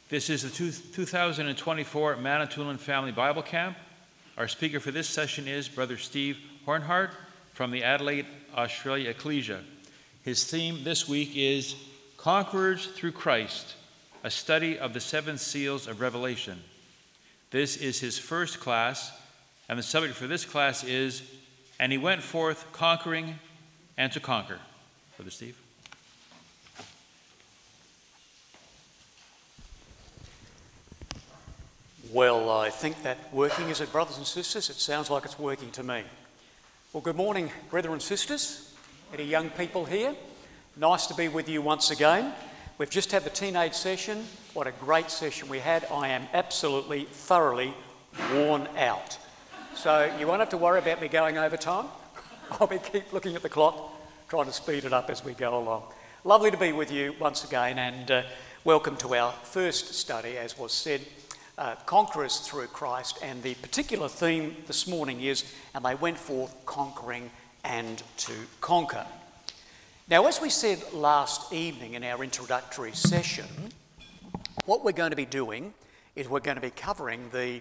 This is the 2024 Manitoulin Family Bible Camp. Our speaker for this session is Brother Steve Hornhart from the Adelaide, Australia Ecclesia. His theme this week is Conquerors Through Christ, a study of the seven seals of Revelation. This is his first class, and the subject for this class is, And he went forth conquering and to conquer. Brother Steve. Well, I think that working, is it, brothers and sisters? It sounds like it's working to me. Well, good morning, brethren and sisters, any young people here. Nice to be with you once again. We've just had the teenage session. What a great session we had. I am absolutely, thoroughly worn out. So you won't have to worry about me going over time. I'll keep looking at the clock, trying to speed it up as we go along. Lovely to be with you once again, and welcome to our first study, as was said, Conquerors Through Christ, and the particular theme this morning is, And they went forth conquering and to conquer. Now, as we said last evening in our introductory session, what we're going to be doing is we're going to be covering the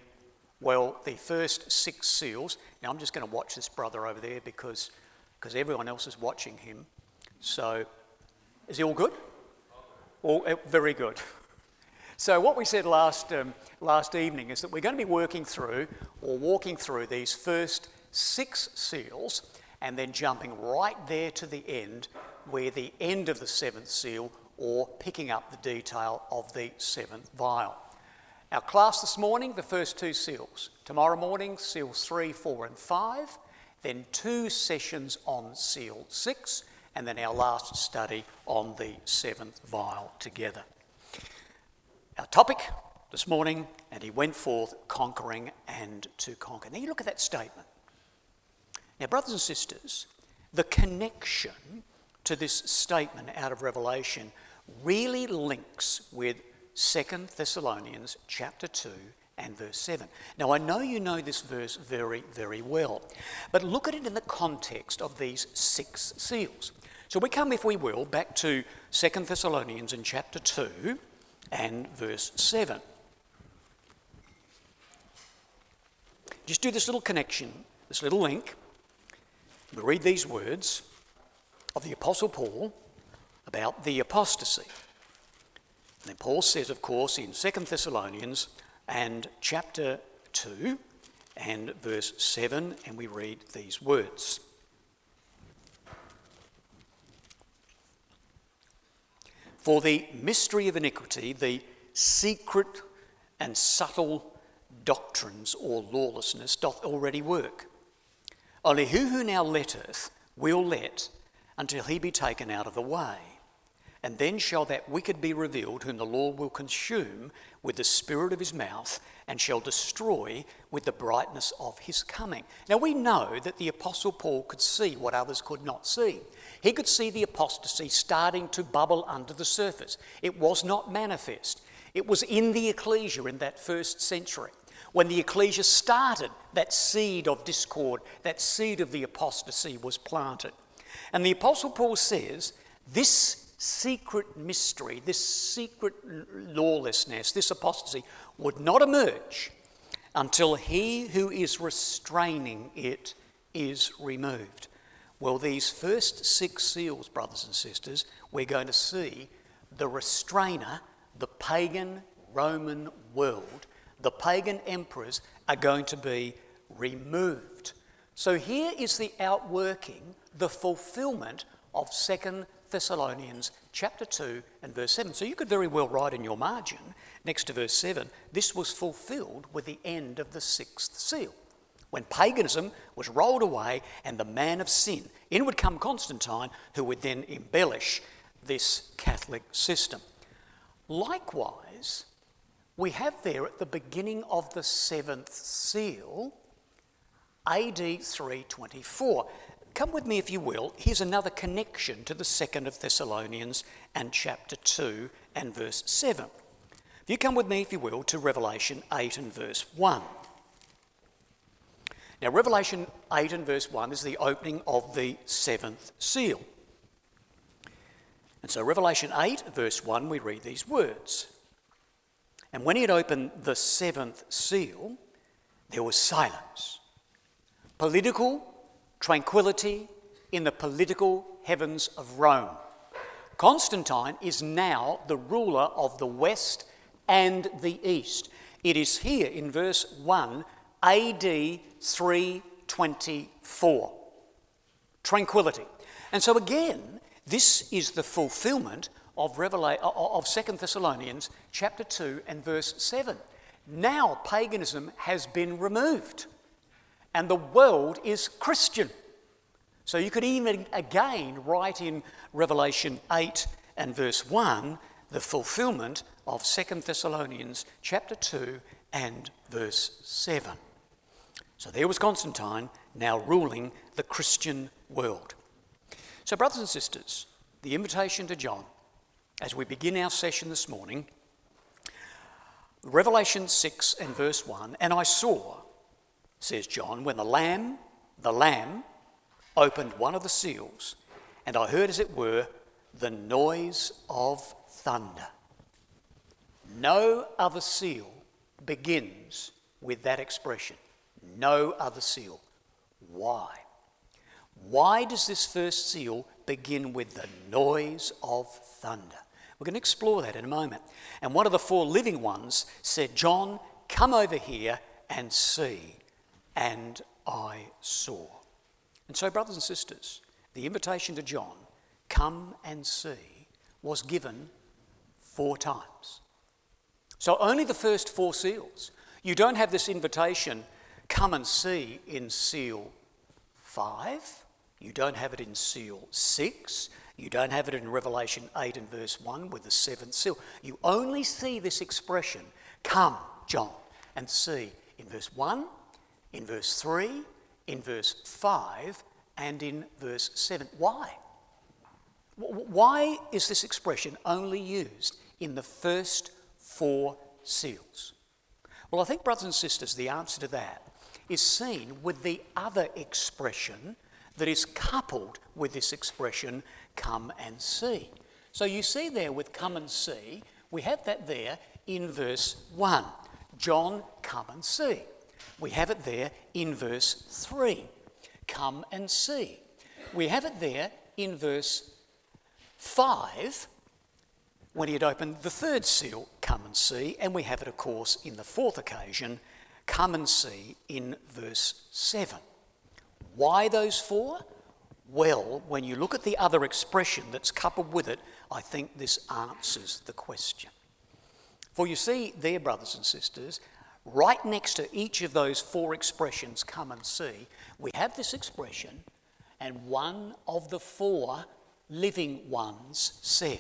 first six seals. Now, I'm just going to watch this brother over there because everyone else is watching him. So, is he all good? All very good. So what we said last evening is that we're going to be walking through these first six seals and then jumping right there to the end, where the end of the seventh seal, or picking up the detail of the seventh vial. Our class this morning, the first two seals. Tomorrow morning, seals 3, 4 and 5. Then 2 sessions on seal 6. And then our last study on the seventh vial together. Our topic this morning, And he went forth conquering and to conquer. Now you look at that statement. Now, brothers and sisters, the connection to this statement out of Revelation really links with 2 Thessalonians chapter 2 and verse 7. Now, I know you know this verse very, very well, but look at it in the context of these 6 seals. So we come, if we will, back to 2 Thessalonians in chapter 2 and verse 7. Just do this little connection, this little link. We read these words of the Apostle Paul about the apostasy. And then Paul says, of course, in 2 Thessalonians and chapter 2 and verse 7, and we read these words. For the mystery of iniquity, the secret and subtle doctrines or lawlessness doth already work. Only who now letteth will let until he be taken out of the way. And then shall that wicked be revealed, whom the Lord will consume with the spirit of his mouth, and shall destroy with the brightness of his coming. Now we know that the Apostle Paul could see what others could not see. He could see the apostasy starting to bubble under the surface. It was not manifest. It was in the ecclesia in that first century. When the ecclesia started, that seed of discord, that seed of the apostasy was planted. And the Apostle Paul says, this secret mystery, this secret lawlessness, this apostasy would not emerge until he who is restraining it is removed. Well, these first 6 seals, brothers and sisters, we're going to see the restrainer, the pagan Roman world, the pagan emperors are going to be removed. So here is the outworking, the fulfillment of 2 Thessalonians chapter 2 and verse 7. So you could very well write in your margin, next to verse 7, this was fulfilled with the end of the 6th seal, when paganism was rolled away and the man of sin, in would come Constantine, who would then embellish this Catholic system. Likewise, we have there at the beginning of the 7th seal, AD 324. Come with me if you will. Here's another connection to the 2nd of Thessalonians and chapter 2 and verse 7. If you come with me, if you will, to Revelation 8 and verse 1. Now, Revelation 8 and verse 1 is the opening of the 7th seal. And so Revelation 8 verse 1, we read these words. And when he had opened the seventh seal, there was silence. Political tranquility in the political heavens of Rome. Constantine is now the ruler of the West and the East. It is here in verse 1, AD 324. Tranquility. And so again, this is the fulfillment of 2 Thessalonians chapter 2 and verse 7. Now paganism has been removed and the world is Christian. So you could even again write in Revelation 8 and verse 1 the fulfillment of 2 Thessalonians chapter 2 and verse 7. So there was Constantine now ruling the Christian world. So brothers and sisters, the invitation to John as we begin our session this morning, Revelation 6 and verse 1, and I saw, says John, when the Lamb opened one of the seals, and I heard, as it were, the noise of thunder. No other seal begins with that expression. No other seal. Why? Why does this first seal begin with the noise of thunder? We're going to explore that in a moment. And one of the four living ones said, John, come over here and see. And I saw. And so, brothers and sisters, the invitation to John, come and see, was given 4 times. So only the first 4 seals. You don't have this invitation, come and see, in seal 5. You don't have it in seal 6. You don't have it in Revelation 8 and verse 1 with the 7th seal. You only see this expression, come, John, and see, in verse 1, in verse 3, in verse 5, and in verse 7. Why? Why is this expression only used in the first 4 seals? Well, I think, brothers and sisters, the answer to that is seen with the other expression that is coupled with this expression, come and see. So you see there with come and see, we have that there in verse 1. John, come and see. We have it there in verse 3. Come and see. We have it there in verse 5, when he had opened the 3rd seal, come and see. And we have it, of course, in the 4th occasion, come and see, in verse 7. Why those 4? Well, when you look at the other expression that's coupled with it, I think this answers the question. For you see there, brothers and sisters, right next to each of those 4 expressions, come and see, we have this expression, and one of the 4 living ones said.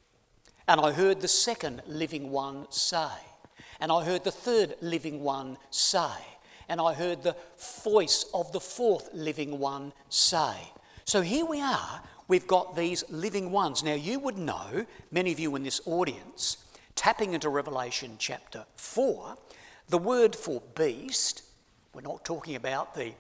And I heard the second living one say, and I heard the third living one say, and I heard the voice of the 4th living one say. So here we are, we've got these living ones. Now you would know, many of you in this audience, tapping into Revelation chapter 4, the word for beast, we're not talking about the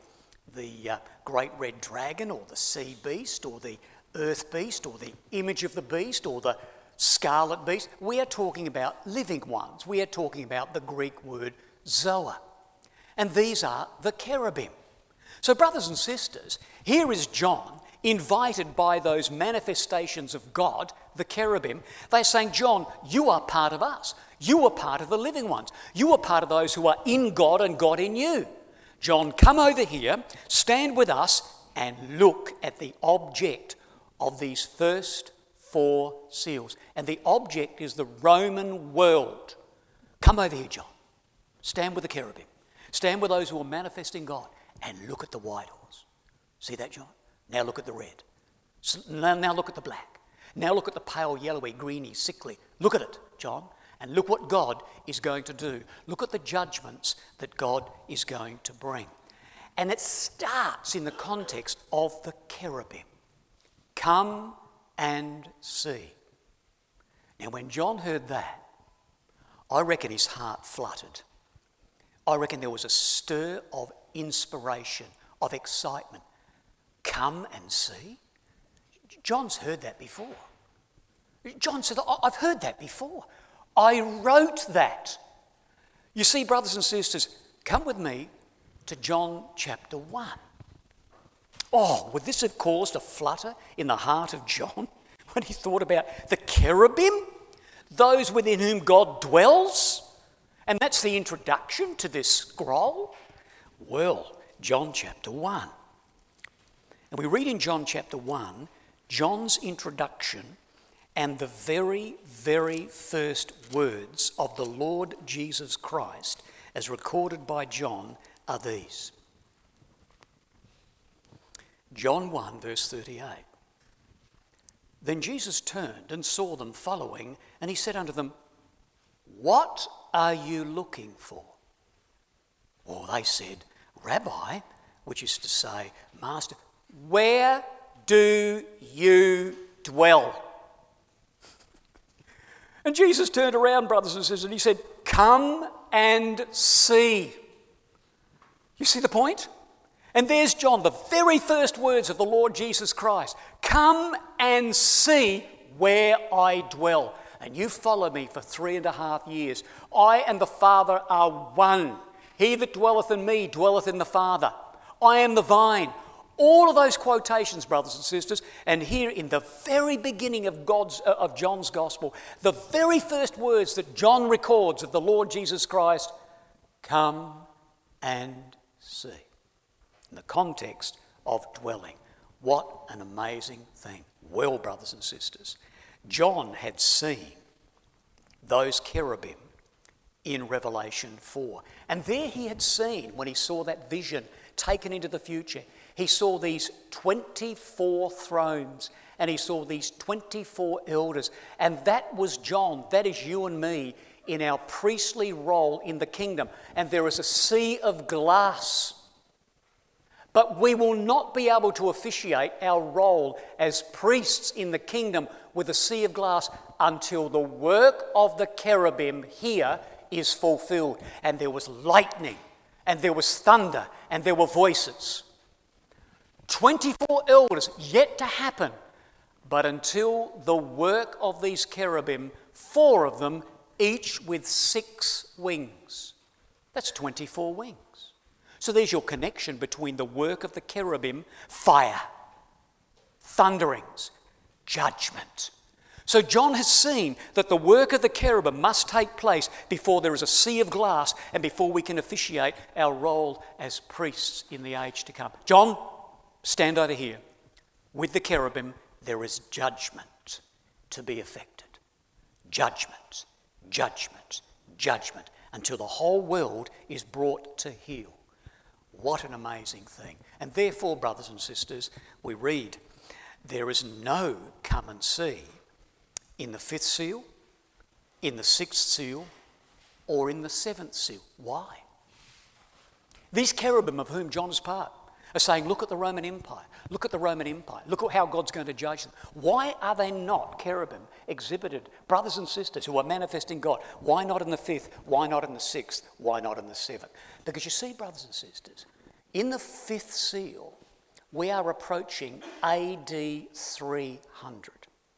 great red dragon or the sea beast or the earth beast or the image of the beast or the scarlet beast. We are talking about living ones. We are talking about the Greek word zoa. And these are the cherubim. So brothers and sisters, here is John invited by those manifestations of God, the cherubim. They're saying, John, you are part of us. You are part of the living ones. You are part of those who are in God and God in you. John, come over here, stand with us, and look at the object of these first 4 seals. And the object is the Roman world. Come over here, John. Stand with the cherubim. Stand with those who are manifesting God, and look at the white horse. See that, John? Now look at the red. Now look at the black. Now look at the pale, yellowy, greeny, sickly. Look at it, John, and look what God is going to do. Look at the judgments that God is going to bring. And it starts in the context of the cherubim. Come and see. Now when John heard that, I reckon his heart fluttered. I reckon there was a stir of inspiration, of excitement. Come and see? John's heard that before. John said, I've heard that before. I wrote that. You see, brothers and sisters, come with me to John chapter 1. Oh, would this have caused a flutter in the heart of John when he thought about the cherubim, those within whom God dwells? And that's the introduction to this scroll. Well, John chapter 1. And we read in John chapter 1, John's introduction and the very, very first words of the Lord Jesus Christ, as recorded by John, are these. John 1, verse 38. Then Jesus turned and saw them following, and he said unto them, What are you looking for? Or they said, Rabbi, which is to say, Master, where do you dwell? And Jesus turned around, brothers and sisters, and he said, Come and see. You see the point? And there's John, the very first words of the Lord Jesus Christ. Come and see where I dwell. And you follow me for 3.5 years. I and the Father are one. He that dwelleth in me dwelleth in the Father. I am the vine. All of those quotations, brothers and sisters, and here in the very beginning of John's Gospel, the very first words that John records of the Lord Jesus Christ, come and see. In the context of dwelling. What an amazing thing. Well, brothers and sisters, John had seen those cherubim in Revelation 4. And there he had seen, when he saw that vision taken into the future, he saw these 24 thrones and he saw these 24 elders. And that was John, that is you and me in our priestly role in the kingdom. And there is a sea of glass. But we will not be able to officiate our role as priests in the kingdom with a sea of glass until the work of the cherubim here is fulfilled. And there was lightning, and there was thunder, and there were voices. 24 elders yet to happen. But until the work of these cherubim, 4 of them, each with 6 wings. That's 24 wings. So there's your connection between the work of the cherubim, fire, thunderings, judgment. So John has seen that the work of the cherubim must take place before there is a sea of glass and before we can officiate our role as priests in the age to come. John, stand over here. With the cherubim, there is judgment to be effected. Judgment, judgment, judgment, until the whole world is brought to heel. What an amazing thing. And therefore, brothers and sisters, we read, there is no come and see in the 5th seal, in the 6th seal, or in the 7th seal. Why? These cherubim of whom John is part are saying, look at the Roman Empire. Look at the Roman Empire. Look at how God's going to judge them. Why are they not cherubim exhibited, brothers and sisters who are manifesting God? Why not in the 5th? Why not in the 6th? Why not in the 7th? Because you see, brothers and sisters, in the 5th seal, we are approaching AD 300.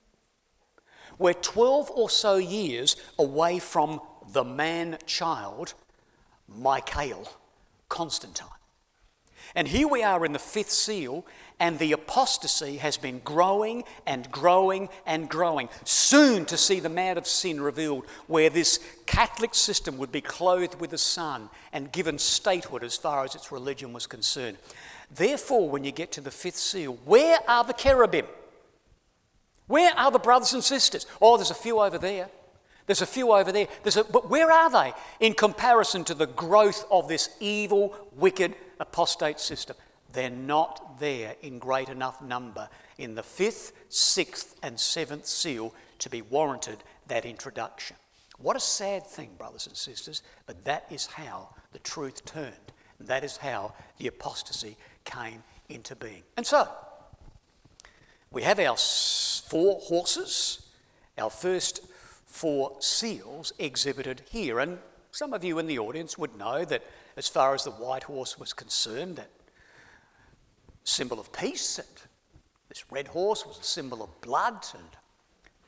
We're 12 or so years away from the man-child, Michael Constantine. And here we are in the 5th seal, and the apostasy has been growing and growing and growing. Soon to see the man of sin revealed, where this Catholic system would be clothed with the sun and given statehood as far as its religion was concerned. Therefore, when you get to the 5th seal, where are the cherubim? Where are the brothers and sisters? Oh, there's a few over there. There's a few over there. But where are they in comparison to the growth of this evil, wicked, apostate system? They're not there in great enough number in the 5th, 6th and 7th seal to be warranted that introduction. What a sad thing, brothers and sisters, but that is how the truth turned. That is how the apostasy came into being. And so, we have our 4 horses, our first 4 seals exhibited here. And some of you in the audience would know that as far as the white horse was concerned, that symbol of peace, and this red horse was a symbol of blood, and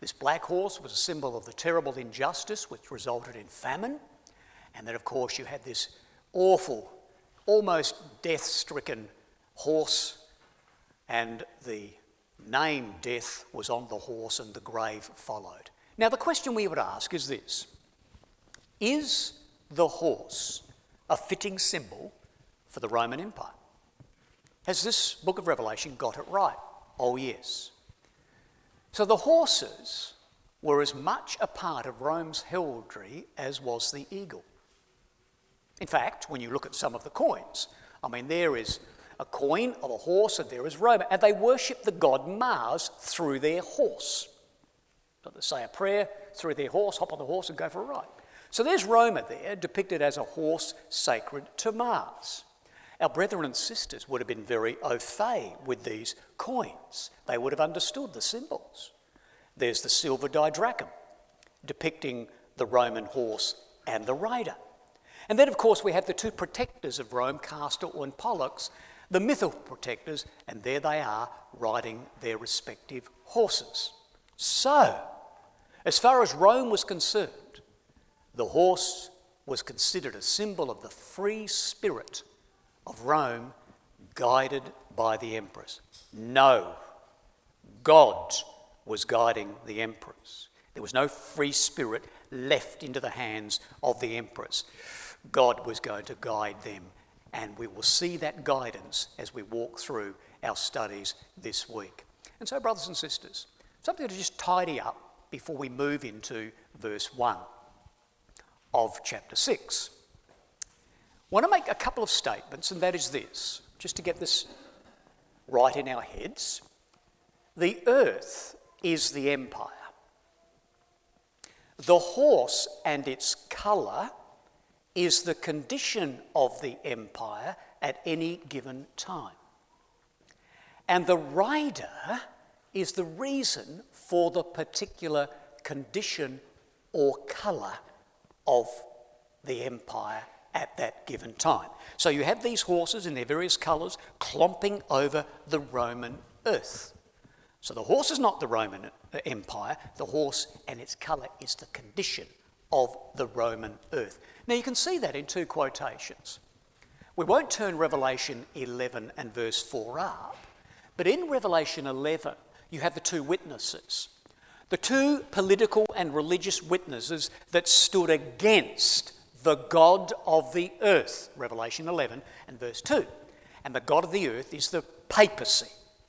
This black horse was a symbol of the terrible injustice which resulted in famine. And then, of course, you had this awful, almost death-stricken horse, and the name Death was on the horse and the grave followed. Now, the question we would ask is this: is the horse a fitting symbol for the Roman Empire? Has this book of Revelation got it right? Oh, yes. So the horses were as much a part of Rome's heraldry as was the eagle. In fact, when you look at some of the coins, there is a coin of a horse and there is Rome, and they worship the god Mars through their horse. So they say a prayer through their horse, hop on the horse and go for a ride. So there's Roma there, depicted as a horse sacred to Mars. Our brethren and sisters would have been very au fait with these coins. They would have understood the symbols. There's the silver didrachm, depicting the Roman horse and the rider. And then, of course, we have the two protectors of Rome, Castor and Pollux, the mythical protectors, and there they are riding their respective horses. So, as far as Rome was concerned, the horse was considered a symbol of the free spirit of Rome, guided by the emperors. No, God was guiding the emperors. There was no free spirit left into the hands of the emperors. God was going to guide them, and we will see that guidance as we walk through our studies this week. And so, brothers and sisters, something to just tidy up before we move into verse 1 of chapter 6. I want to make a couple of statements, and that is this, just to get this right in our heads. The earth is the empire. The horse and its colour is the condition of the empire at any given time. And the rider is the reason for the particular condition or colour of the empire at that given time. So you have these horses in their various colours clomping over the Roman earth. So the horse is not the Roman Empire. The horse and its colour is the condition of the Roman earth. Now you can see that in two quotations. We won't turn Revelation 11 and verse 4 up, but in Revelation 11 you have the two witnesses. The two political and religious witnesses that stood against the God of the earth, Revelation 11 and verse 2. And the God of the earth is the papacy.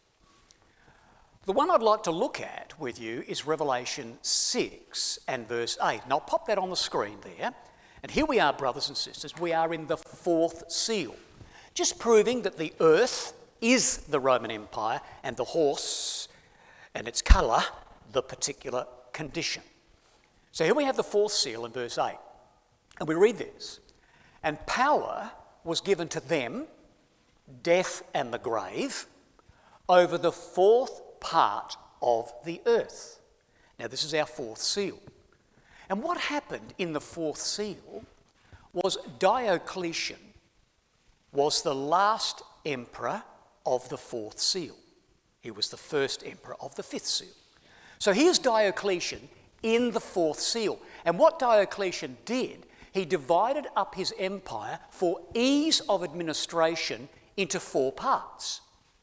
The one I'd like to look at with you is Revelation 6 and verse 8. And I'll pop that on the screen there. And here we are, brothers and sisters. We are in the fourth seal, just proving that the earth is the Roman Empire and the horse and its colour, the particular condition. So here we have the fourth seal in verse 8. And we read this: and power was given to them, death and the grave, over the fourth part of the earth. Now this is our fourth seal. And what happened in the fourth seal was Diocletian was the last emperor of the fourth seal. He was the first emperor of the fifth seal. So here's Diocletian in the fourth seal. And what Diocletian did, he divided up his empire for ease of administration into four parts,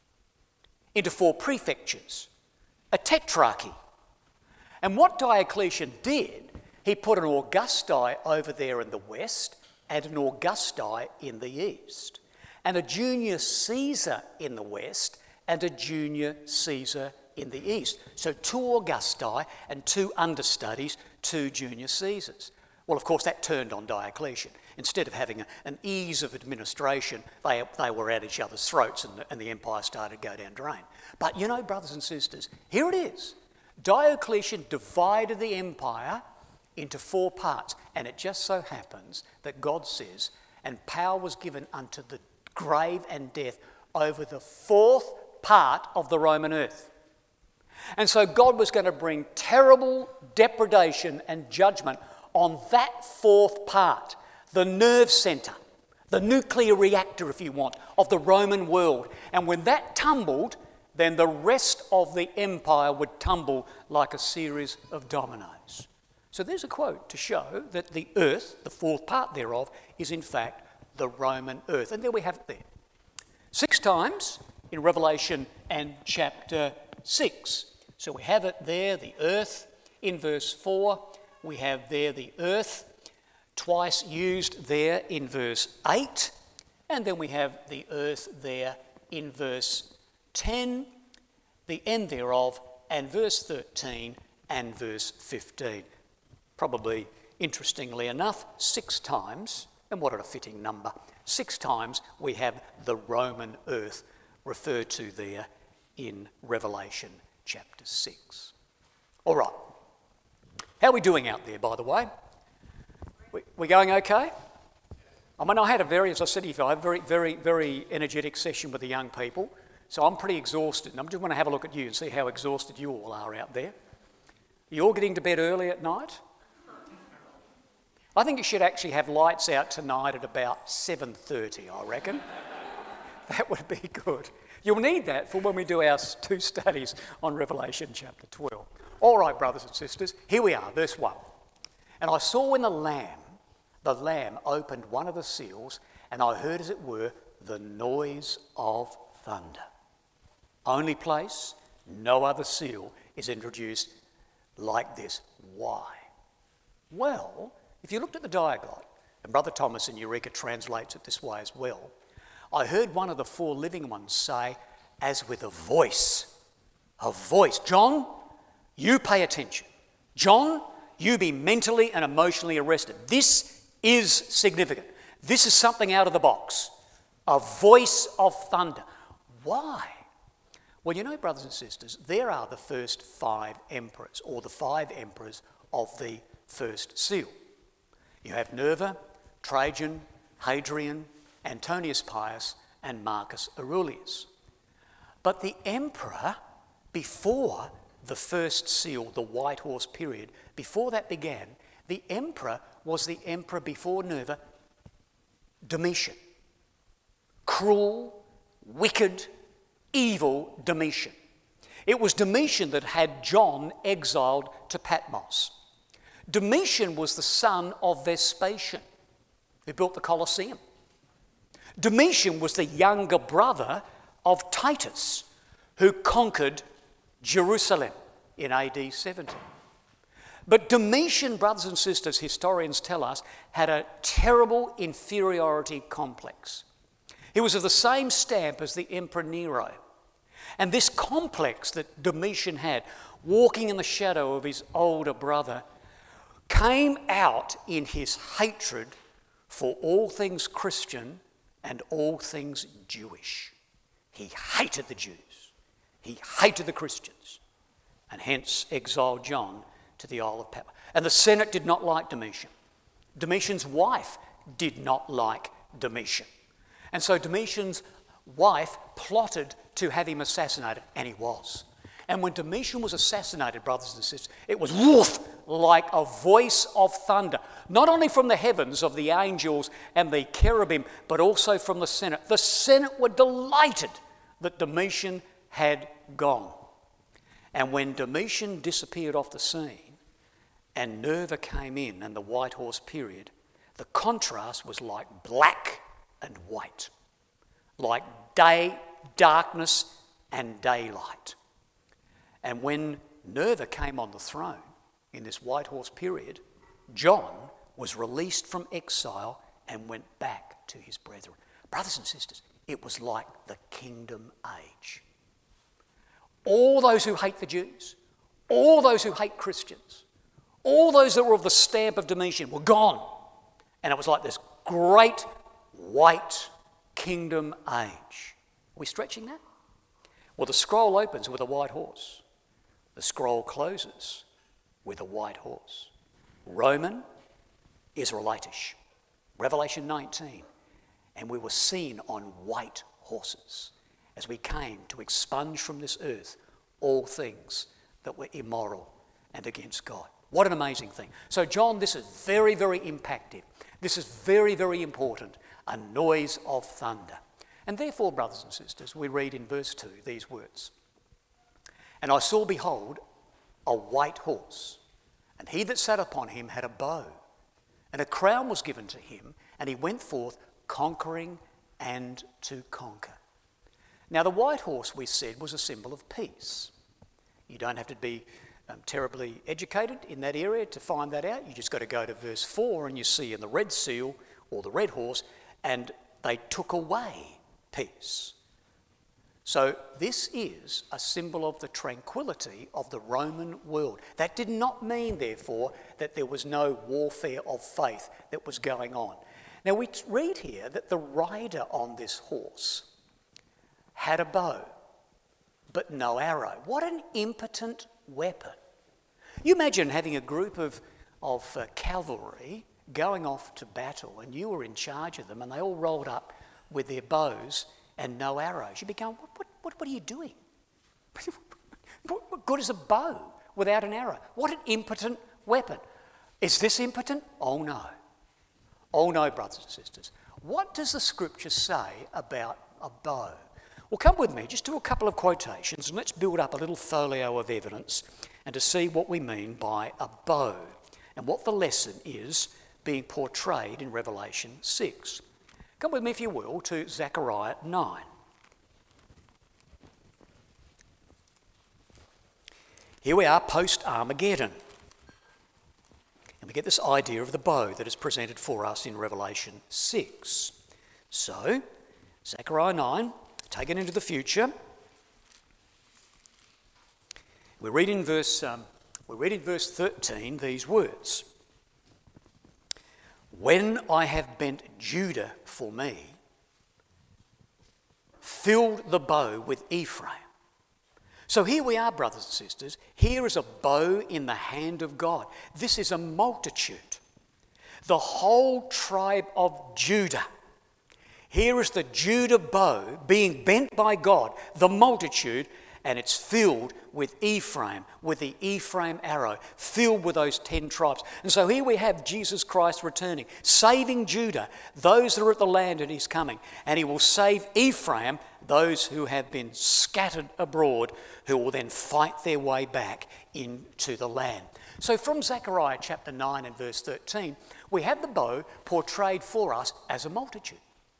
into four prefectures, a tetrarchy. And what Diocletian did, he put an Augusti over there in the west and an Augusti in the east, and a junior Caesar in the west and a junior Caesar in the east. So 2 Augusti and 2 understudies, 2 junior Caesars. Well, of course, that turned on Diocletian. Instead of having an ease of administration, they were at each other's throats and the empire started to go down drain. But you know, brothers and sisters, here it is. Diocletian divided the empire into 4 parts, and it just so happens that God says, and power was given unto the grave and death over the 4th part of the Roman earth. And so God was going to bring terrible depredation and judgment on that 4th part, the nerve centre, the nuclear reactor, if you want, of the Roman world. And when that tumbled, then the rest of the empire would tumble like a series of dominoes. So there's a quote to show that the earth, the fourth part thereof, is in fact the Roman earth. And there we have it there. 6 times in Revelation and chapter 6. So we have it there, the earth. In verse 4, we have there the earth, twice used there in verse 8. And then we have the earth there in verse 10, the end thereof, and verse 13 and verse 15. Probably, interestingly enough, 6 times, and what a fitting number, 6 times we have the Roman earth referred to there in Revelation chapter 6. All right. How are we doing out there, by the way? We going okay? I mean, I had as I said, I had a very, very, very energetic session with the young people, so I'm pretty exhausted, and I just want to have a look at you and see how exhausted you all are out there. Are you all getting to bed early at night? I think you should actually have lights out tonight at about 7:30, I reckon. That would be good. You'll need that for when we do our 2 studies on Revelation chapter 12. All right, brothers and sisters, here we are, verse 1. And I saw when the Lamb opened one of the seals, and I heard, as it were, the noise of thunder. Only place, no other seal is introduced like this. Why? Well, if you looked at the Diaglott, and Brother Thomas in Eureka translates it this way as well, I heard one of the 4 living ones say, as with a voice. A voice. John, you pay attention. John, you be mentally and emotionally arrested. This is significant. This is something out of the box. A voice of thunder. Why? Well, you know, brothers and sisters, there are the first 5 emperors, or the 5 emperors of the first seal. You have Nerva, Trajan, Hadrian, Antonius Pius, and Marcus Aurelius. But the emperor, before the first seal, the White Horse period, before that began, the emperor was the emperor before Nerva, Domitian. Cruel, wicked, evil Domitian. It was Domitian that had John exiled to Patmos. Domitian was the son of Vespasian, who built the Colosseum. Domitian was the younger brother of Titus, who conquered Jerusalem in AD 70. But Domitian, brothers and sisters, historians tell us, had a terrible inferiority complex. He was of the same stamp as the Emperor Nero. And this complex that Domitian had, walking in the shadow of his older brother, came out in his hatred for all things Christian and all things Jewish. He hated the Jews. He hated the Christians, and hence exiled John to the Isle of Patmos. And the Senate did not like Domitian. Domitian's wife did not like Domitian. And so Domitian's wife plotted to have him assassinated, and he was. And when Domitian was assassinated, brothers and sisters, it was woof, like a voice of thunder, not only from the heavens of the angels and the cherubim, but also from the Senate. The Senate were delighted that Domitian had gone. And when Domitian disappeared off the scene and Nerva came in and the White Horse period, the contrast was like black and white, like day, darkness and daylight. And when Nerva came on the throne in this White Horse period, John was released from exile and went back to his brethren. Brothers and sisters, it was like the kingdom age. All those who hate the Jews, all those who hate Christians, all those that were of the stamp of Domitian were gone. And it was like this great white kingdom age. Are we stretching that? Well, the scroll opens with a white horse. The scroll closes with a white horse. Roman, Israelitish. Revelation 19. And we were seen on white horses as we came to expunge from this earth all things that were immoral and against God. What an amazing thing. So John, this is very, very impactful. This is very, very important. A noise of thunder. And therefore, brothers and sisters, we read in verse 2 these words. And I saw, behold, a white horse, and he that sat upon him had a bow, and a crown was given to him, and he went forth conquering and to conquer. Now the white horse, we said, was a symbol of peace. You don't have to be terribly educated in that area to find that out. You just got to go to verse 4 and you see in the red seal, or the red horse, and they took away peace. So this is a symbol of the tranquility of the Roman world. That did not mean, therefore, that there was no warfare of faith that was going on. Now we read here that the rider on this horse had a bow, but no arrow. What an impotent weapon. You imagine having a group of cavalry going off to battle, and you were in charge of them, and they all rolled up with their bows and no arrows. You'd be going, what are you doing? What good is a bow without an arrow? What an impotent weapon. Is this impotent? Oh no. Oh no, brothers and sisters. What does the scripture say about a bow? Well, come with me, just do a couple of quotations, and let's build up a little folio of evidence and to see what we mean by a bow and what the lesson is being portrayed in Revelation 6. Come with me, if you will, to Zechariah 9. Here we are post-Armageddon. And we get this idea of the bow that is presented for us in Revelation 6. So, Zechariah 9, taken into the future. We read in verse 13 these words. When I have bent Judah for me, filled the bow with Ephraim. So here we are, brothers and sisters. Here is a bow in the hand of God. This is a multitude. The whole tribe of Judah. Here is the Judah bow being bent by God, the multitude, and it's filled with Ephraim, with the Ephraim arrow, filled with those 10 tribes. And so here we have Jesus Christ returning, saving Judah, those that are at the land at his coming. And he will save Ephraim, those who have been scattered abroad, who will then fight their way back into the land. So from Zechariah chapter 9 and verse 13, we have the bow portrayed for us as a multitude.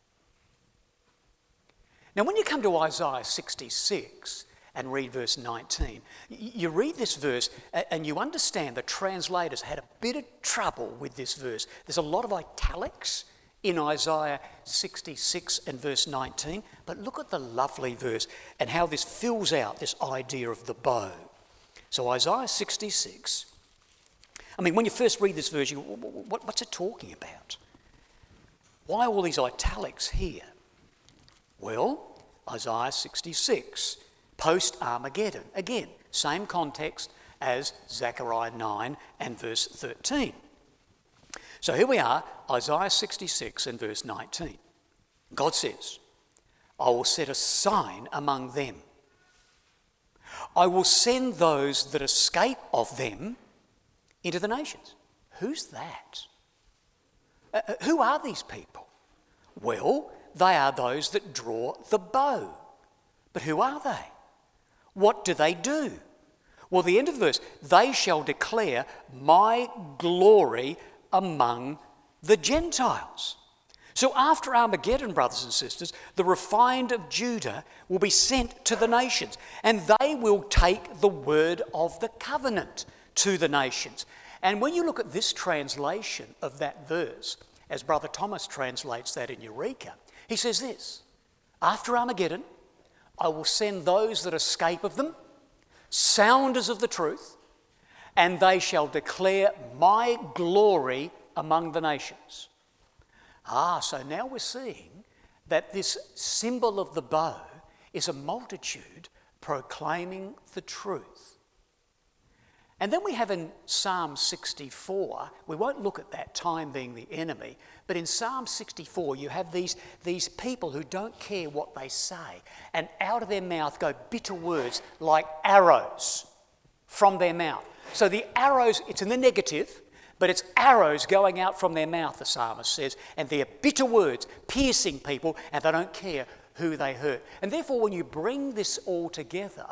Now when you come to Isaiah 66 and read verse 19, you read this verse and you understand the translators had a bit of trouble with this verse. There's a lot of italics in Isaiah 66 and verse 19, but look at the lovely verse and how this fills out this idea of the bow. So Isaiah 66, I mean, when you first read this verse, what's it talking about? Why all these italics here? Well, Isaiah 66, post-Armageddon. Again, same context as Zechariah 9 and verse 13. So here we are, Isaiah 66 and verse 19. God says, I will set a sign among them. I will send those that escape of them into the nations. Who's that? Who are these people? Well, they are those that draw the bow. But who are they? What do they do? Well, the end of the verse, they shall declare my glory among the Gentiles. So after Armageddon, brothers and sisters, the refined of Judah will be sent to the nations, and they will take the word of the covenant to the nations. And when you look at this translation of that verse, as Brother Thomas translates that in Eureka, he says this, after Armageddon, I will send those that escape of them, sounders of the truth, and they shall declare my glory among the nations. So now we're seeing that this symbol of the bow is a multitude proclaiming the truth. And then we have in Psalm 64, we won't look at that time being the enemy, but in Psalm 64 you have these people who don't care what they say, and out of their mouth go bitter words like arrows from their mouth. So the arrows, it's in the negative, but it's arrows going out from their mouth, the psalmist says, and they're bitter words, piercing people, and they don't care who they hurt. And therefore, when you bring this all together,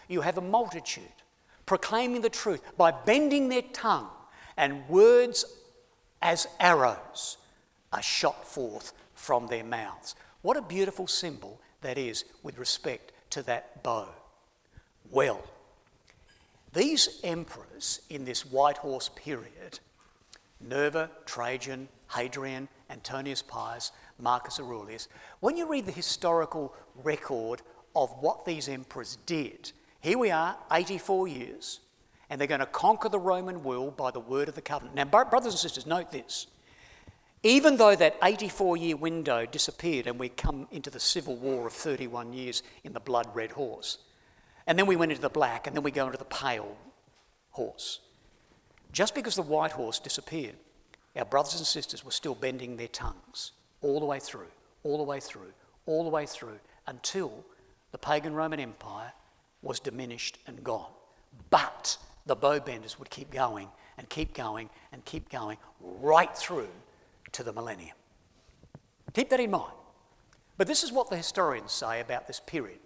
you have a multitude proclaiming the truth by bending their tongue, and words as arrows are shot forth from their mouths. What a beautiful symbol that is with respect to that bow. Well, these emperors in this White Horse period, Nerva, Trajan, Hadrian, Antonius Pius, Marcus Aurelius, when you read the historical record of what these emperors did, here we are, 84 years, and they're going to conquer the Roman world by the word of the covenant. Now, brothers and sisters, note this. Even though that 84-year window disappeared and we come into the civil war of 31 years in the blood red horse, and then we went into the black, and then we go into the pale horse. Just because the white horse disappeared, our brothers and sisters were still bending their tongues all the way through, all the way through, all the way through, until the pagan Roman Empire was diminished and gone. But the bowbenders would keep going and keep going and keep going right through to the millennium. Keep that in mind. But this is what the historians say about this period.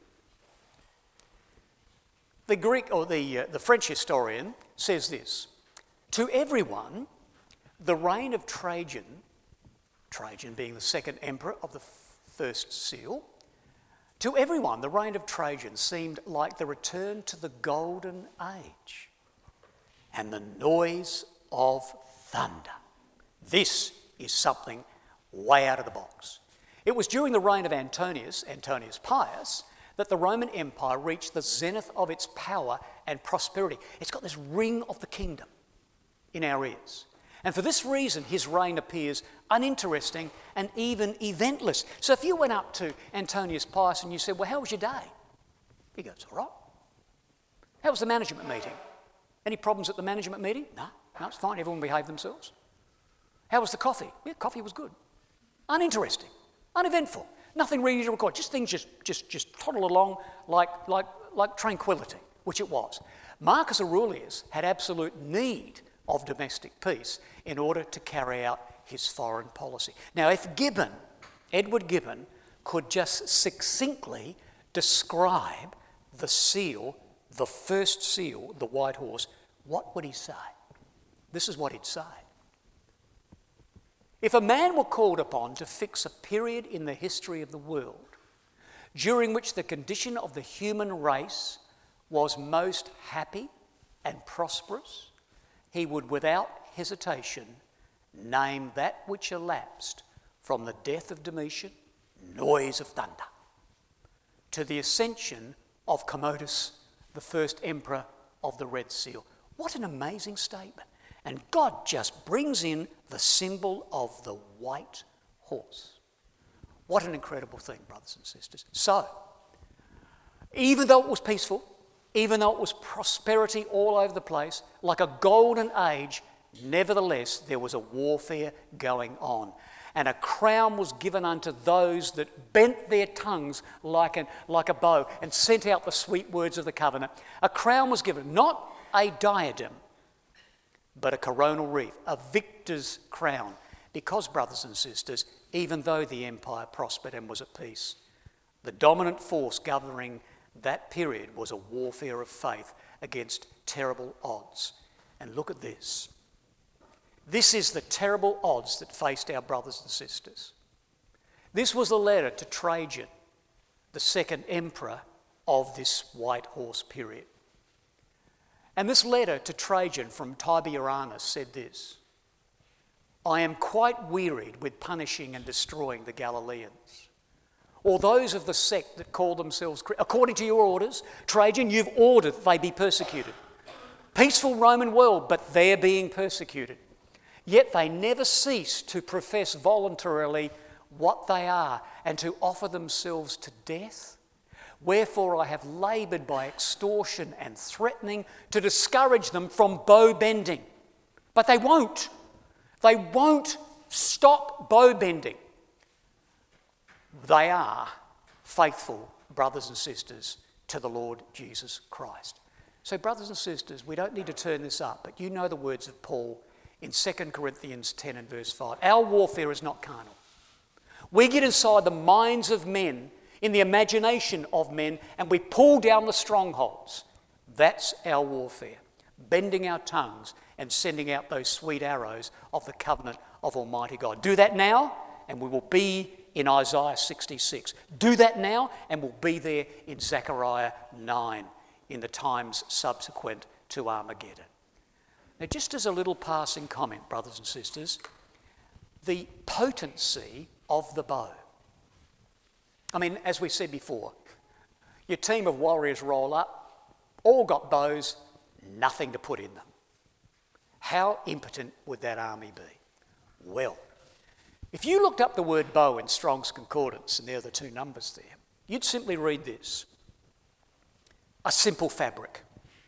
The Greek or the French historian says this: to everyone, the reign of Trajan being the second emperor of the first seal, to everyone, the reign of Trajan seemed like the return to the golden age and the noise of thunder. This is something way out of the box. It was during the reign of Antonius Pius, that the Roman Empire reached the zenith of its power and prosperity. It's got this ring of the kingdom in our ears. And for this reason, his reign appears uninteresting and even eventless. So if you went up to Antonius Pius and you said, well, how was your day? He goes, all right. How was the management meeting? Any problems at the management meeting? No, it's fine. Everyone behaved themselves. How was the coffee? Yeah, coffee was good. Uninteresting, uneventful. Nothing really to record. Just things just toddle along like tranquility, which it was. Marcus Aurelius had absolute need of domestic peace in order to carry out his foreign policy. Now, if Edward Gibbon, could just succinctly describe the seal, the first seal, the white horse, what would he say? This is what he'd say. If a man were called upon to fix a period in the history of the world during which the condition of the human race was most happy and prosperous, he would without hesitation name that which elapsed from the death of Domitian, noise of thunder, to the ascension of Commodus, the first emperor of the Red Seal. What an amazing statement. And God just brings in the symbol of the white horse. What an incredible thing, brothers and sisters. So, even though it was peaceful, even though it was prosperity all over the place, like a golden age, nevertheless there was a warfare going on. And a crown was given unto those that bent their tongues like a bow and sent out the sweet words of the covenant. A crown was given, not a diadem, but a coronal wreath, a victor's crown. Because, brothers and sisters, even though the empire prospered and was at peace, the dominant force governing that period was a warfare of faith against terrible odds. And look at this. This is the terrible odds that faced our brothers and sisters. This was a letter to Trajan, the second emperor of this white horse period. And this letter to Trajan from Tiberianus said this: I am quite wearied with punishing and destroying the Galileans, or those of the sect that call themselves, according to your orders, Trajan, you've ordered that they be persecuted. Peaceful Roman world, but they're being persecuted. Yet they never cease to profess voluntarily what they are and to offer themselves to death. Wherefore I have laboured by extortion and threatening to discourage them from bow bending. But they won't. They won't stop bow bending. They are faithful brothers and sisters to the Lord Jesus Christ. So, brothers and sisters, we don't need to turn this up, but you know the words of Paul in 2 Corinthians 10 and verse 5. Our warfare is not carnal. We get inside the minds of men, in the imagination of men, and we pull down the strongholds. That's our warfare, bending our tongues and sending out those sweet arrows of the covenant of Almighty God. Do that now and we will be in Isaiah 66. Do that now and we'll be there in Zechariah 9 in the times subsequent to Armageddon. Now, just as a little passing comment, brothers and sisters, the potency of the bow. I mean, as we said before, your team of warriors roll up, all got bows, nothing to put in them. How impotent would that army be? Well, if you looked up the word bow in Strong's Concordance, and there are the two numbers there, you'd simply read this: a simple fabric.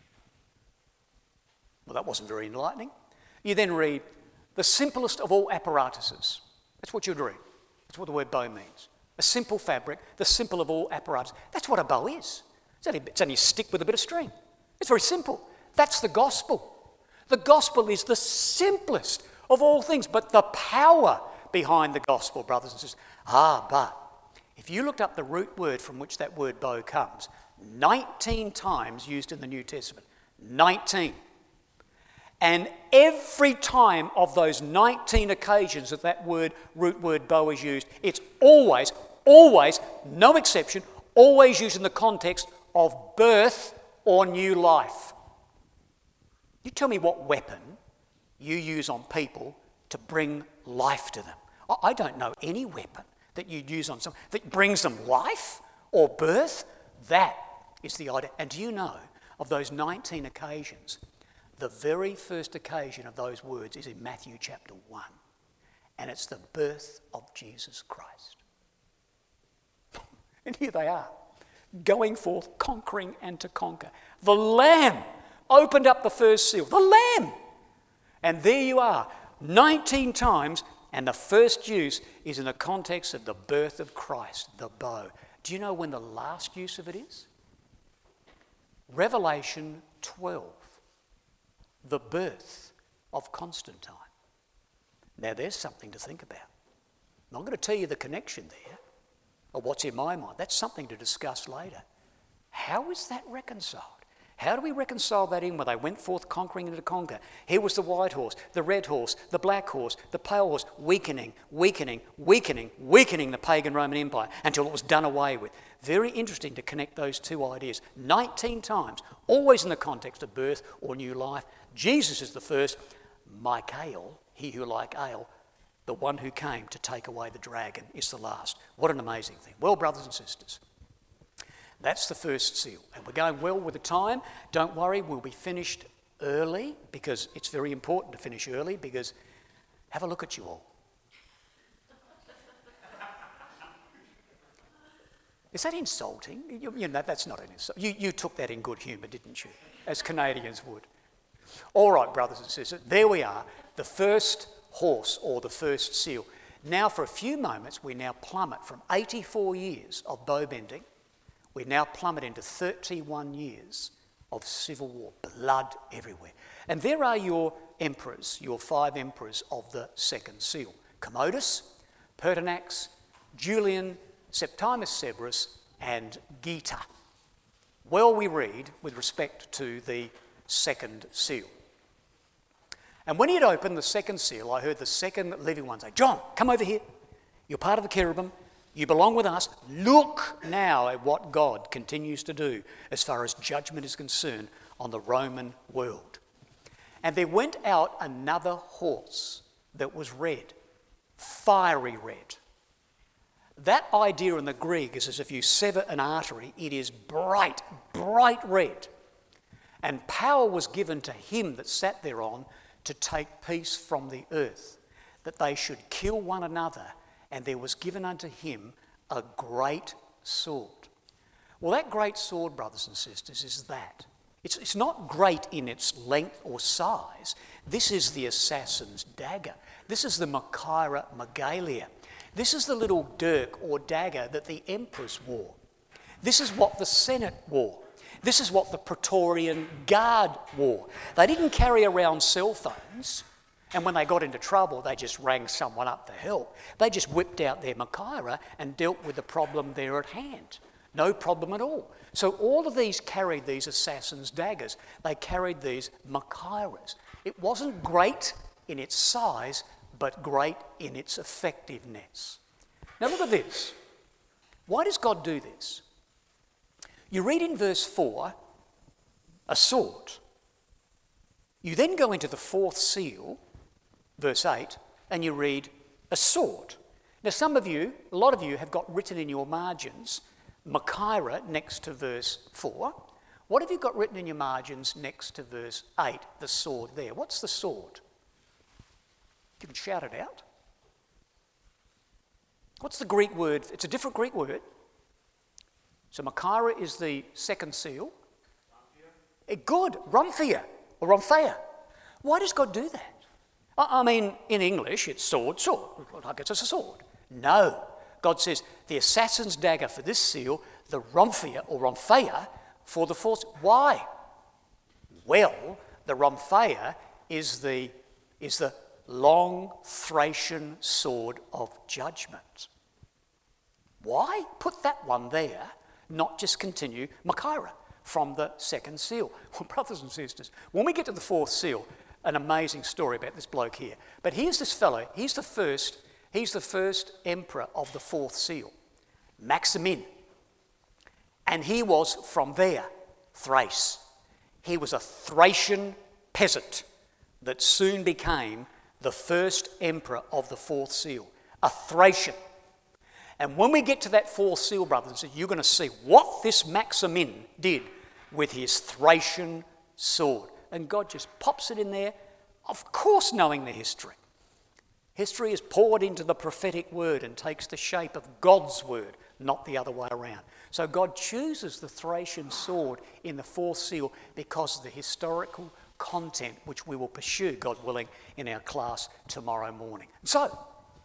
Well, that wasn't very enlightening. You then read the simplest of all apparatuses. That's what you'd read. That's what the word bow means. A simple fabric, the simple of all apparatus. That's what a bow is. It's only a stick with a bit of string. It's very simple. That's the gospel. The gospel is the simplest of all things, but the power behind the gospel, brothers and sisters. But if you looked up the root word from which that word bow comes, 19 times used in the New Testament. 19. And every time of those 19 occasions that that root word bow is used, it's always, no exception, always used in the context of birth or new life. You tell me what weapon you use on people to bring life to them. I don't know any weapon that you'd use on someone that brings them life or birth. That is the idea. And do you know, of those 19 occasions, the very first occasion of those words is in Matthew chapter 1, and it's the birth of Jesus Christ. And here they are, going forth, conquering and to conquer. The Lamb opened up the first seal, the Lamb. And there you are, 19 times, and the first use is in the context of the birth of Christ, the bow. Do you know when the last use of it is? Revelation 12. The birth of Constantine. Now there's something to think about. I'm not going to tell you the connection there, or what's in my mind. That's something to discuss later. How is that reconciled? How do we reconcile that in where they went forth conquering and to conquer? Here was the white horse, the red horse, the black horse, the pale horse, weakening the pagan Roman Empire until it was done away with. Very interesting to connect those two ideas. 19 times, always in the context of birth or new life. Jesus is the first. Michael, he who like ale, the one who came to take away the dragon, is the last. What an amazing thing. Well, brothers and sisters, that's the first seal. And we're going well with the time. Don't worry, we'll be finished early, because it's very important to finish early, because have a look at you all. Is that insulting? You know, that's not an insult. You took that in good humour, didn't you? As Canadians would. All right, brothers and sisters, there we are, the first horse or the first seal. Now for a few moments we now plummet from 84 years of bow bending, we now plummet into 31 years of civil war, blood everywhere. And there are your emperors, your 5 emperors of the second seal: Commodus, Pertinax, Julian, Septimus Severus and Geta. Well, we read with respect to the second seal. And when he had opened the second seal, I heard the second living one say, "John, come over here. You're part of the cherubim. You belong with us. Look now at what God continues to do as far as judgment is concerned on the Roman world." And there went out another horse that was red, fiery red. That idea in the Greek is as if you sever an artery, it is bright, bright red. And power was given to him that sat thereon to take peace from the earth, that they should kill one another, and there was given unto him a great sword. Well, that great sword, brothers and sisters, is that. It's not great in its length or size. This is the assassin's dagger. This is the Machaira Megalia. This is the little dirk or dagger that the emperors wore. This is what the Senate wore. This is what the Praetorian Guard wore. They didn't carry around cell phones, and when they got into trouble, they just rang someone up for help. They just whipped out their Machaira and dealt with the problem there at hand. No problem at all. So all of these carried these assassin's daggers. They carried these Machaires. It wasn't great in its size, but great in its effectiveness. Now look at this. Why does God do this? You read in verse 4, a sword. You then go into the fourth seal, verse 8, and you read a sword. Now a lot of you have got written in your margins, Machaira next to verse 4. What have you got written in your margins next to verse 8, the sword there? What's the sword? You can shout it out. What's the Greek word? It's a different Greek word. So Machaira is the second seal. Good, Romphia or Romphea. Why does God do that? I mean, in English, it's sword. Like it's a sword. No. God says the assassin's dagger for this seal, the Romphia or Romphea for the fourth. Why? Well, the Romphea is the long Thracian sword of judgment. Why put that one there, not just continue Machaira from the second seal? Well, brothers and sisters, when we get to the fourth seal, an amazing story about this bloke here. But here's this fellow, he's the first emperor of the fourth seal, Maximin. And he was from there, Thrace. He was a Thracian peasant that soon became the first emperor of the fourth seal, a Thracian. And when we get to that fourth seal, brothers, you're going to see what this Maximin did with his Thracian sword. And God just pops it in there, of course knowing the history. History is poured into the prophetic word and takes the shape of God's word, not the other way around. So God chooses the Thracian sword in the fourth seal because of the historical content which we will pursue, God willing, in our class tomorrow morning. So,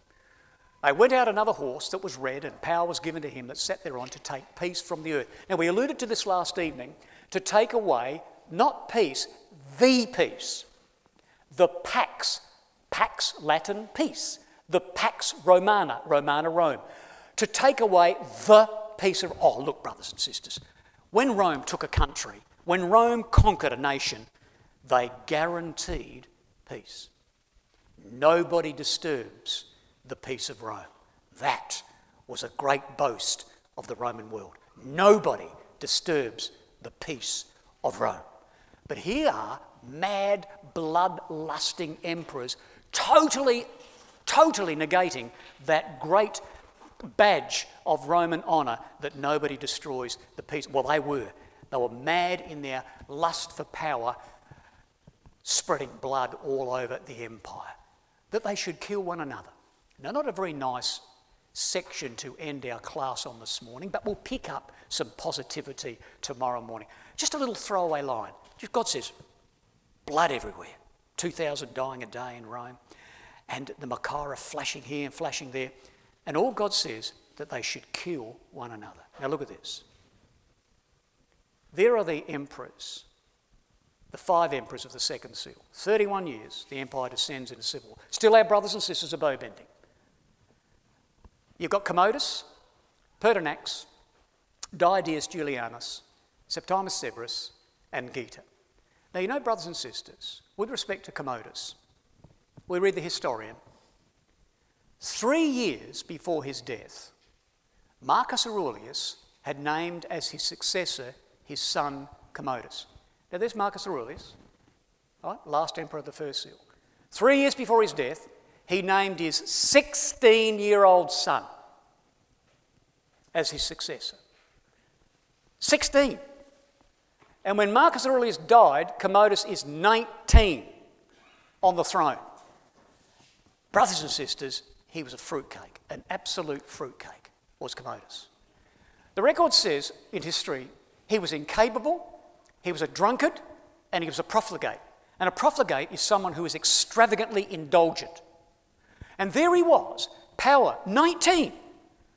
they went out another horse that was red and power was given to him that sat thereon to take peace from the earth. Now we alluded to this last evening, to take away, not peace, the peace. The Pax Latin peace. The Pax Romana Rome. To take away the peace of... Oh, look, brothers and sisters, when Rome took a country, when Rome conquered a nation, they guaranteed peace. Nobody disturbs the peace of Rome. That was a great boast of the Roman world. Nobody disturbs the peace of Rome. But here are mad, blood-lusting emperors totally negating that great badge of Roman honour that nobody destroys the peace. Well, they were. They were mad in their lust for power, spreading blood all over the empire. That they should kill one another. Now, not a very nice section to end our class on this morning, but we'll pick up some positivity tomorrow morning. Just a little throwaway line. God says, blood everywhere. 2,000 dying a day in Rome. And the Machaira flashing here and flashing there. And all God says, that they should kill one another. Now look at this. There are the emperors, the 5 emperors of the second seal. 31 years, the empire descends into civil war. Still our brothers and sisters are bow bending. You've got Commodus, Pertinax, Didius Julianus, Septimus Severus, and Geta. Now, you know, brothers and sisters, with respect to Commodus, we read the historian. 3 years before his death, Marcus Aurelius had named as his successor his son Commodus. Now, there's Marcus Aurelius, right? Last emperor of the first seal. 3 years before his death, he named his 16-year-old son as his successor. 16. And when Marcus Aurelius died, Commodus is 19 on the throne. Brothers and sisters, he was a fruitcake, an absolute fruitcake was Commodus. The record says in history, he was incapable, he was a drunkard, and he was a profligate. And a profligate is someone who is extravagantly indulgent. And there he was, power, 19,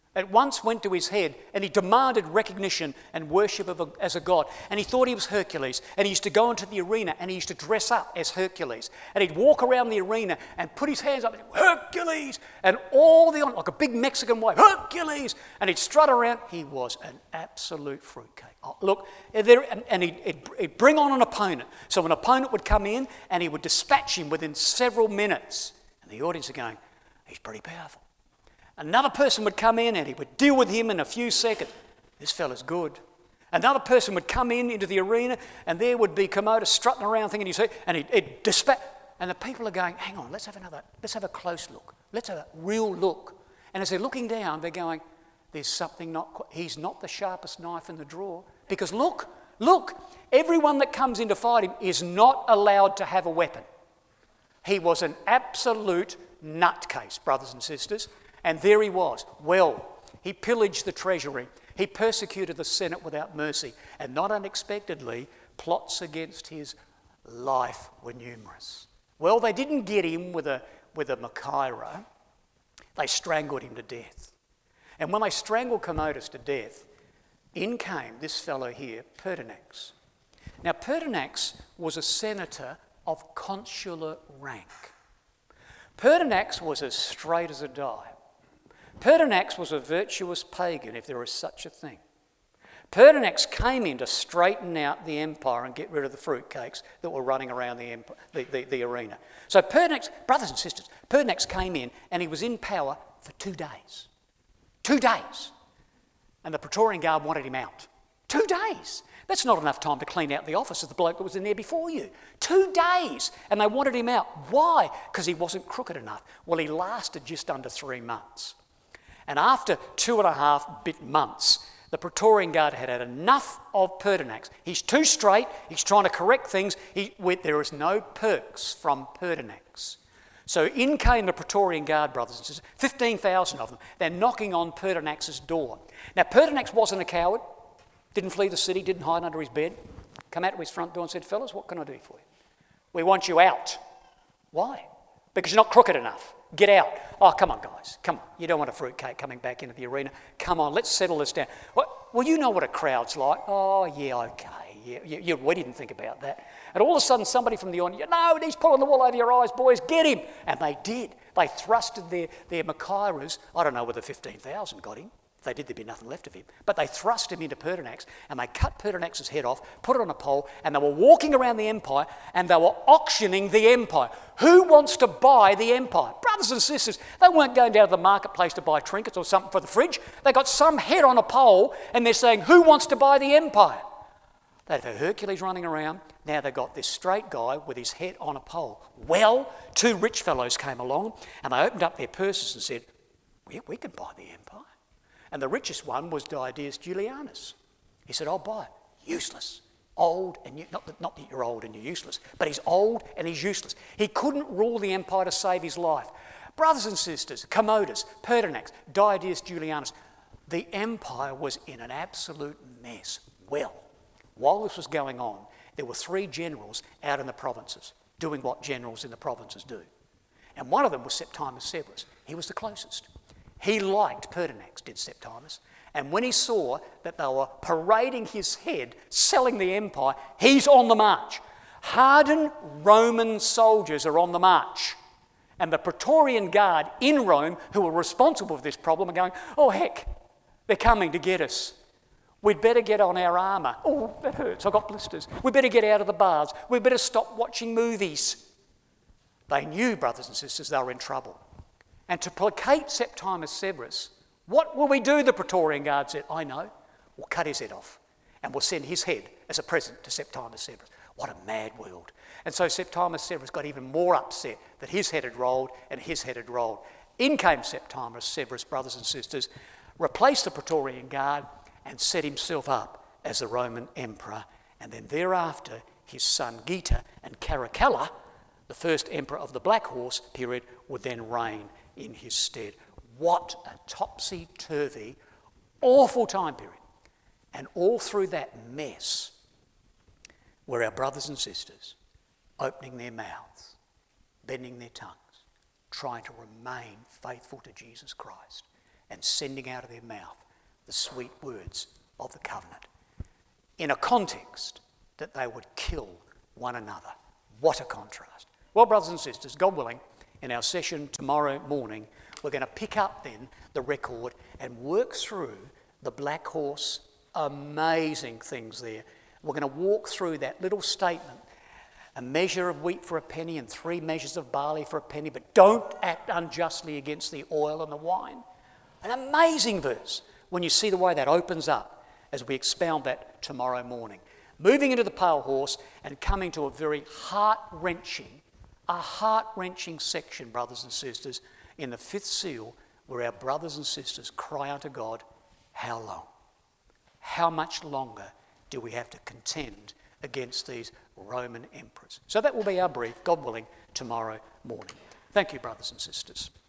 At once went to his head, and he demanded recognition and worship as a god. And he thought he was Hercules, and he used to go into the arena, and he used to dress up as Hercules. And he'd walk around the arena and put his hands up and say, Hercules! And all the, like a big Mexican wife, Hercules! And he'd strut around. He was an absolute fruitcake. Oh, look, and he'd bring on an opponent. So an opponent would come in, and he would dispatch him within several minutes. And the audience are going, he's pretty powerful. Another person would come in and he would deal with him in a few seconds. This fella's good. Another person would come into the arena and there would be Commodus strutting around thinking and he'd dispatch. And the people are going, hang on, let's have a close look. Let's have a real look. And as they're looking down, they're going, there's something he's not the sharpest knife in the drawer. Because look, everyone that comes in to fight him is not allowed to have a weapon. He was an absolute nutcase, brothers and sisters. And there he was. Well, he pillaged the treasury. He persecuted the Senate without mercy. And not unexpectedly, plots against his life were numerous. Well, they didn't get him with a Machaira. They strangled him to death. And when they strangled Commodus to death, in came this fellow here, Pertinax. Now, Pertinax was a senator of consular rank. Pertinax was as straight as a die. Pertinax was a virtuous pagan, if there is such a thing. Pertinax came in to straighten out the empire and get rid of the fruitcakes that were running around the arena. So Pertinax, brothers and sisters, Pertinax came in and he was in power for 2 days. 2 days. And the Praetorian Guard wanted him out. 2 days. That's not enough time to clean out the office of the bloke that was in there before you. 2 days. And they wanted him out. Why? Because he wasn't crooked enough. Well, he lasted just under 3 months. And after 2.5 months, the Praetorian Guard had had enough of Pertinax. He's too straight. He's trying to correct things. There is no perks from Pertinax. So in came the Praetorian Guard, brothers and sisters, 15,000 of them. They're knocking on Pertinax's door. Now, Pertinax wasn't a coward. Didn't flee the city, didn't hide under his bed. Come out to his front door and said, fellas, what can I do for you? We want you out. Why? Because you're not crooked enough. Get out. Oh, come on, guys. Come on. You don't want a fruitcake coming back into the arena. Come on, let's settle this down. Well, you know what a crowd's like. Oh, yeah, okay. Yeah, we didn't think about that. And all of a sudden, somebody from the audience, no, he's pulling the wool over your eyes, boys. Get him. And they did. They thrusted their Machairas. I don't know whether 15,000 got him. If they did, there'd be nothing left of him. But they thrust him into Pertinax, and they cut Pertinax's head off, put it on a pole, and they were walking around the empire, and they were auctioning the empire. Who wants to buy the empire? Brothers and sisters, they weren't going down to the marketplace to buy trinkets or something for the fridge. They got some head on a pole, and they're saying, who wants to buy the empire? They've had Hercules running around. Now they've got this straight guy with his head on a pole. Well, 2 rich fellows came along, and they opened up their purses and said, we can buy the empire. And the richest one was Didius Julianus. He said, I'll buy it. Useless. Old, and not that you're old and you're useless, but he's old and he's useless. He couldn't rule the empire to save his life. Brothers and sisters, Commodus, Pertinax, Didius Julianus, the empire was in an absolute mess. Well, while this was going on, there were 3 generals out in the provinces doing what generals in the provinces do. And one of them was Septimus Severus. He was the closest. He liked Pertinax, did Septimus. And when he saw that they were parading his head, selling the empire, he's on the march. Hardened Roman soldiers are on the march. And the Praetorian Guard in Rome, who were responsible for this problem, are going, oh, heck, they're coming to get us. We'd better get on our armour. Oh, that hurts, I've got blisters. We'd better get out of the baths. We'd better stop watching movies. They knew, brothers and sisters, they were in trouble. And to placate Septimus Severus, what will we do, the Praetorian Guard said. I know. We'll cut his head off and we'll send his head as a present to Septimus Severus. What a mad world. And so Septimus Severus got even more upset that his head had rolled and his head had rolled. In came Septimus Severus, brothers and sisters, replaced the Praetorian Guard and set himself up as the Roman emperor. And then thereafter, his son Geta and Caracalla, the first emperor of the Black Horse period, would then reign in his stead. What a topsy-turvy, awful time period. And all through that mess were our brothers and sisters opening their mouths, bending their tongues, trying to remain faithful to Jesus Christ. and sending out of their mouth the sweet words of the covenant. In a context that they would kill one another. What a contrast. Well, brothers and sisters, God willing, in our session tomorrow morning, we're going to pick up then the record and work through the black horse. Amazing things there. We're going to walk through that little statement, a measure of wheat for a penny and 3 measures of barley for a penny, but don't act unjustly against the oil and the wine. An amazing verse when you see the way that opens up as we expound that tomorrow morning. Moving into the pale horse and coming to a very heart-wrenching section, brothers and sisters, in the 5th seal, where our brothers and sisters cry unto God, how long? How much longer do we have to contend against these Roman emperors? So that will be our brief, God willing, tomorrow morning. Thank you, brothers and sisters.